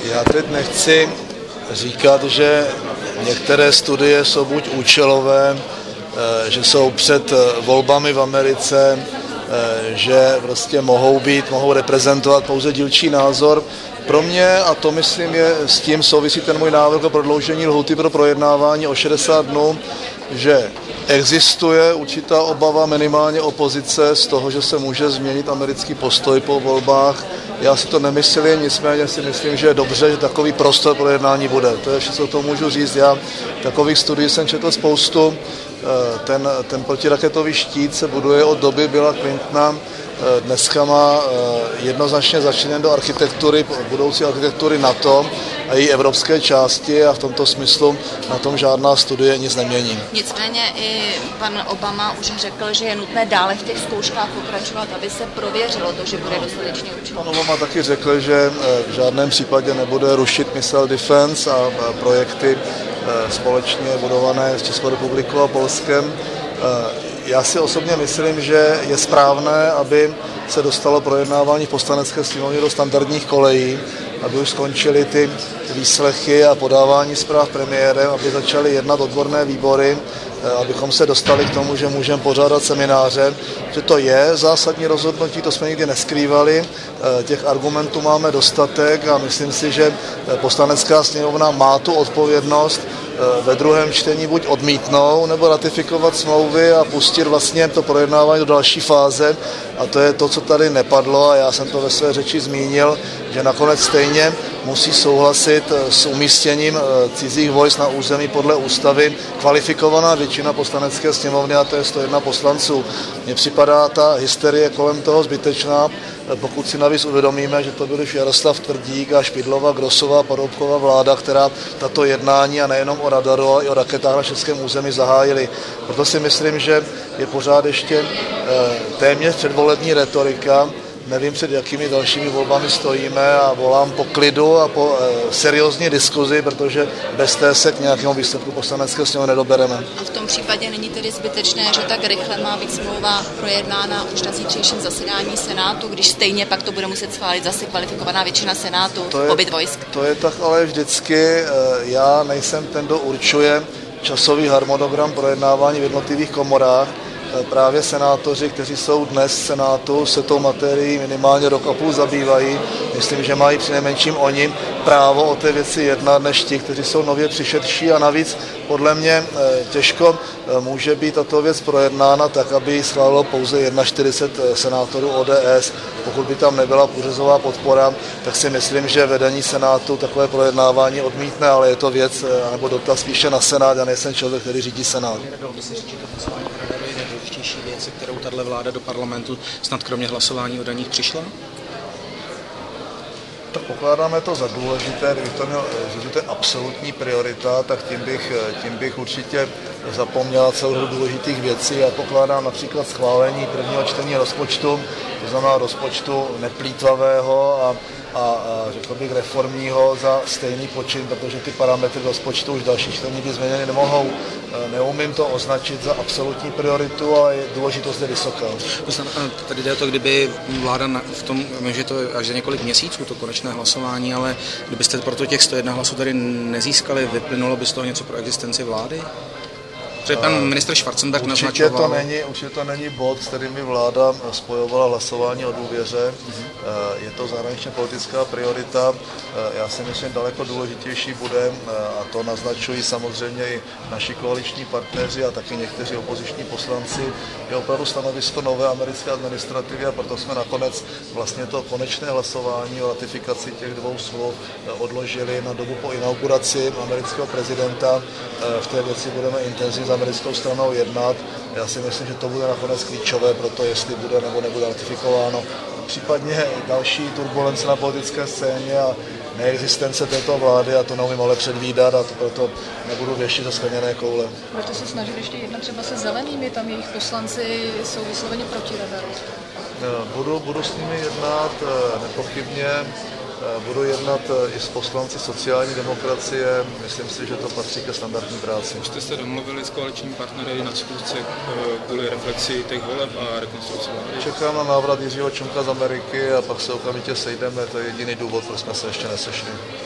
Já teď nechci říkat, že některé studie jsou buď účelové, že jsou před volbami v Americe, že prostě mohou reprezentovat pouze dílčí názor. Pro mě, a to myslím s tím souvisí ten můj návrh o prodloužení lhůty pro projednávání o 60 dnů, že existuje určitá obava minimálně opozice z toho, že se může změnit americký postoj po volbách. Já si to nemyslím, nicméně si myslím, že je dobře, že takový prostor pro jednání bude. To je vše, co to můžu říct. Já takových studií jsem četl spoustu. Ten protiraketový štít se buduje od doby Billa Clintona. Dneska má jednoznačně začínen do architektury, budoucí architektury NATO a její evropské části a v tomto smyslu na tom žádná studie nic nemění. Nicméně i pan Obama už řekl, že je nutné dále v těch zkouškách pokračovat, aby se prověřilo to, že bude dostatečně účinný. Pan Obama taky řekl, že v žádném případě nebude rušit missile defense a projekty společně budované s Českou republikou a Polskem. Já si osobně myslím, že je správné, aby se dostalo projednávání v Poslanecké sněmovně do standardních kolejí, aby už skončily ty výslechy a podávání zpráv premiérem, aby začaly jednat odborné výbory, abychom se dostali k tomu, že můžeme pořádat semináře, že to je zásadní rozhodnutí, to jsme nikdy neskrývali, těch argumentů máme dostatek a myslím si, že Poslanecká sněmovna má tu odpovědnost ve druhém čtení buď odmítnout, nebo ratifikovat smlouvy a pustit vlastně to projednávání do další fáze. A to je to, co tady nepadlo a já jsem to ve své řeči zmínil, že nakonec stejně musí souhlasit s umístěním cizích vojsk na území podle ústavy kvalifikovaná většina Poslanecké sněmovny, a to je 101 poslanců. Mně připadá ta hysterie kolem toho zbytečná, pokud si navíc uvědomíme, že to byli Jaroslav Tvrdík a Špidlova, Grossová, Paroubková vláda, která tato jednání a nejenom o radaru, ale i o raketách na českém území zahájili. Proto si myslím, že je pořád ještě téměř předvolební retorika. Nevím, před jakými dalšími volbami stojíme a volám po klidu a po seriózní diskuzi, protože bez té se k nějakému výsledku Poslanecké sněmovny nedobereme. A v tom případě není tedy zbytečné, že tak rychle má být smlouva projednána už na zítřejším zasedání Senátu, když stejně pak to bude muset schválit zase kvalifikovaná většina Senátu, pobyt vojsk? To je tak ale vždycky. Já nejsem ten, kdo určuje časový harmonogram projednávání v jednotlivých komorách. Právě senátoři, kteří jsou dnes v Senátu, se tou materií minimálně rok a půl zabývají. Myslím, že mají přinejmenším oni právo o té věci jednat než ti, kteří jsou nově přišedší a navíc podle mě těžko může být tato věc projednána tak, aby ji schválilo pouze 41 senátorů ODS. Pokud by tam nebyla průřezová podpora, tak si myslím, že vedení Senátu takové projednávání odmítne, ale je to věc nebo dotaz spíše na Senát. Já nejsem člověk, který řídí Senát. Nejdůležitější věci, kterou tato vláda do parlamentu snad kromě hlasování o daních přišla? Tak pokládáme to za důležité, kdybych to měl říct, že to je absolutní priorita, tak tím bych určitě zapomněl celou řadu důležitých věcí. Já pokládám například schválení prvního čtení rozpočtu, to znamená rozpočtu neplýtvavého a řekl bych reformního za stejný počin, protože ty parametry rozpočtu už další čtení by změněny nemohou. Neumím to označit za absolutní prioritu, ale důležitost je vysoká. Tady jde o to, kdyby vláda v tom, že to až za několik měsíců to konečné hlasování, ale kdybyste proto těch 101 hlasů tady nezískali, vyplynulo by z toho něco pro existenci vlády? Pan ministr Schwarzenberg naznačoval... Určitě to není bod, s kterým by vláda spojovala hlasování o důvěře. Je to zahraničně politická priorita. Já si myslím, daleko důležitější bude, a to naznačují samozřejmě i naši koaliční partneři a taky někteří opoziční poslanci, je opravdu stanovisko nové americké administrativy, a proto jsme nakonec vlastně to konečné hlasování o ratifikaci těch dvou smluv odložili na dobu po inauguraci amerického prezidenta. V té věci budeme intenzivně s americkou stranou jednat. Já si myslím, že to bude nakonec klíčové pro to, jestli bude nebo nebude ratifikováno. Případně další turbulence na politické scéně a neexistence této vlády, a to neumím ale předvídat, a to proto nebudu věštit za skleněné koule. Budete se snažit ještě jednat třeba se zelenými, tam jejich poslanci jsou vysloveně proti radaru? Budu s nimi jednat nepochybně. Budu jednat i s poslanci sociální demokracie. Myslím si, že to patří ke standardní práci. Už jste se domluvili s koaličními partnery na schůzce kvůli reflexi těch voleb a rekonstrukce vlády? Čekám na návrat Jiřího Čunka z Ameriky a pak se okamžitě sejdeme. To je jediný důvod, proč jsme se ještě nesešli.